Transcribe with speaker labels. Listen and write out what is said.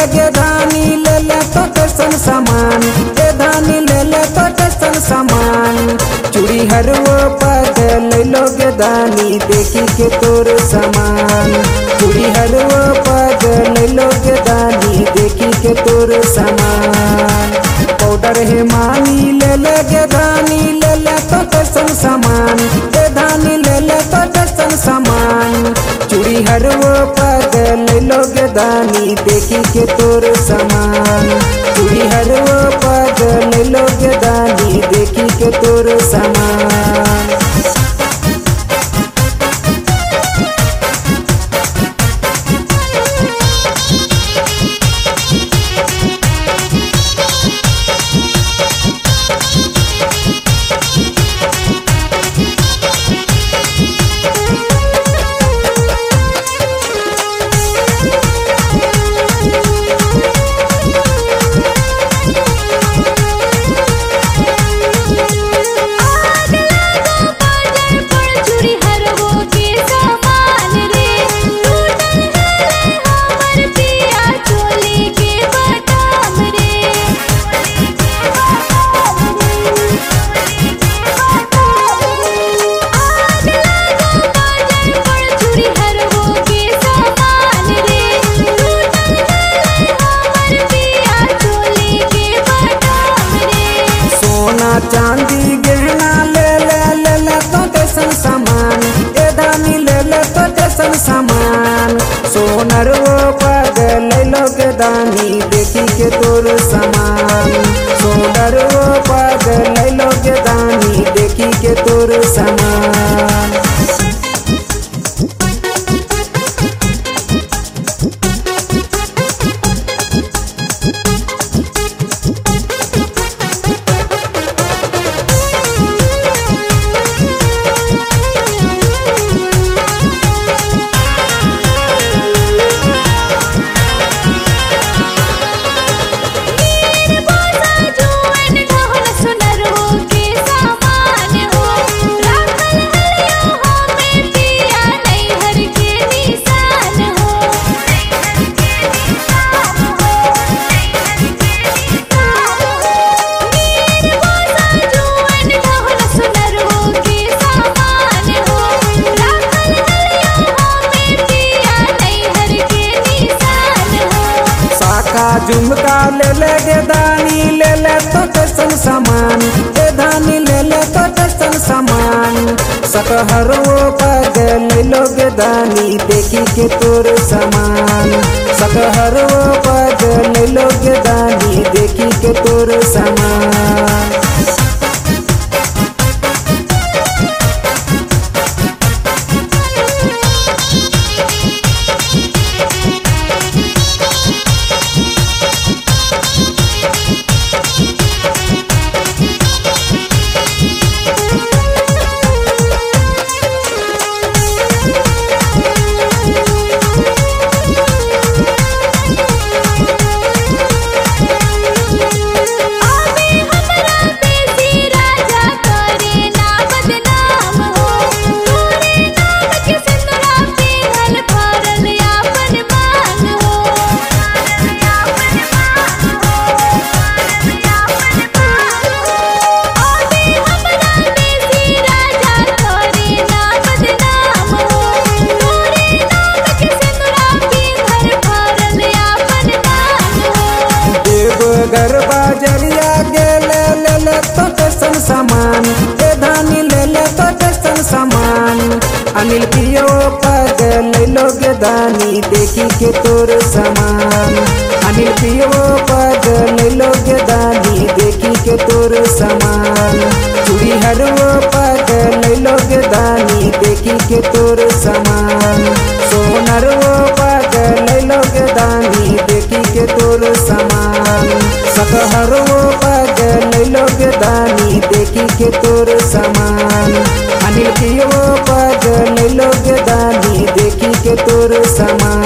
Speaker 1: गे धानी ले ले तो कैसन सामान, ए धानी ले ले तो कैसन सामान। चूड़ी हर वो पग ले लो गे धानी देखी के तोर सामान। चूड़ी हर वो पग ले लो गे धानी देखी के तोर सामान। पाउडर है मानी ले ले गे धानी ले ले तो कैसन सामान, ए धानी ले ले तो कैसन सामान। चूड़ी हर वो पग ले लो गे धानी देखी के तोर सामान। चूड़ी हर वो पग ले लो गे धानी देखी के तोर सामान। चांदी गहना ले ले ले ले तो कैसन सामान, ए धानी ले ले तो कैसन सामान। सोनर वो पग ले लो गे धानी देखी के तोर सामान। सोनर वो पग ले लो गे धानी देखी के तोर सामान। झुमका ले ले गे धानी ले ले तो कैसन सामान, ए धानी ले ले तो कैसन सामान। सकहर वो पग ले लो गे धानी देखी के तोर सामान। सकहर वो पग ले लो गे धानी देखी के तोर सामान। घर बाजरिया गे ले ले ले तो कैसन सामान, ए धानी ले ले तो कैसन सामान। अनिल पियो पग ले लो गे धानी देखी के तोर सामान। अनिल पियो पग ले लो गे धानी देखी के तोर सामान। चूड़ी हर वो पग ले लो गे धानी देखी के तोर सामान। सोनर वो पग ले लो गे धानी देखी के तोर सामान। सकहर वो पग ले लो गे धानी देखी के तोर सामान। अनिल की वो पग ले लो गे धानी देखी के तोर सामान।